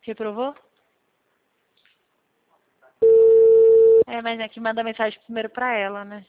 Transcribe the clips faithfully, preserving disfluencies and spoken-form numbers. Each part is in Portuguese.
Reprovou? É, mas é que manda mensagem primeiro pra ela, né?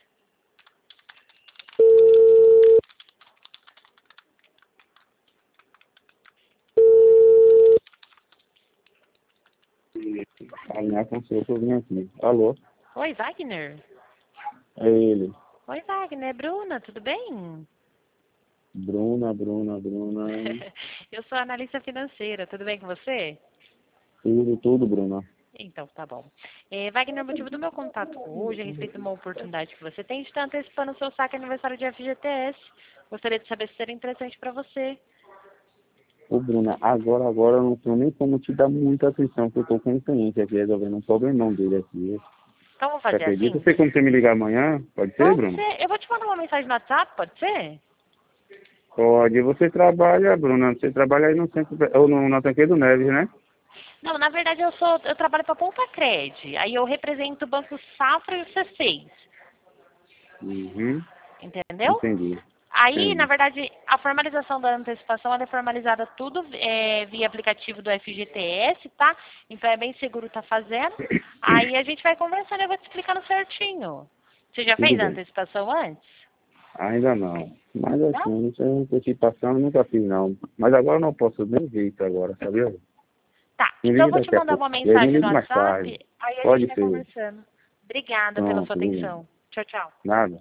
Alinhar com o seu que eu vim aqui. Alô? Oi, Wagner? É ele. Oi, Wagner. Bruna, tudo bem? Bruna, Bruna, Bruna. Eu sou analista financeira, tudo bem com você? Tudo, tudo, Bruna. Então, tá bom. É, Wagner, o motivo do meu contato hoje é a respeito de uma oportunidade que você tem de estar antecipando o seu saque aniversário de F G T S. Gostaria de saber se seria interessante para você. Ô, Bruna, agora, agora eu não tenho nem como te dar muita atenção, porque eu tô com um cliente aqui resolvendo um problemão dele aqui. Então, vamos Você fazer acredita? assim? Você como você me ligar amanhã? Pode ser, Pode Bruna? ser. Eu vou te mandar uma mensagem no WhatsApp, pode ser? Pode. Você trabalha, Bruna, você trabalha aí no centro, ou no, na Tanqueira do Neves, né? Não, na verdade eu sou, eu trabalho para a Ponta Cred. Aí eu represento o Banco Safra e o C seis. Uhum. Entendeu? Entendi. Aí, na Entendi. verdade, a formalização da antecipação ela é formalizada tudo é, via aplicativo do F G T S, tá? Então é bem seguro estar fazendo. Aí a gente vai conversando e eu vou te explicando certinho. Você já Tudo fez a bem. antecipação antes? Ainda não. Mas Não? assim, isso é antecipação, eu nunca fiz não. Mas agora eu não posso nem ver isso agora, sabia? Tá, Me então eu ligue vou te daqui a mandar pouco. uma E aí me mensagem no ligue mais tarde. WhatsApp, aí a gente Pode vai ser. conversando. Obrigada pela Pronto, sua tudo bem. atenção. Tchau, tchau. Nada.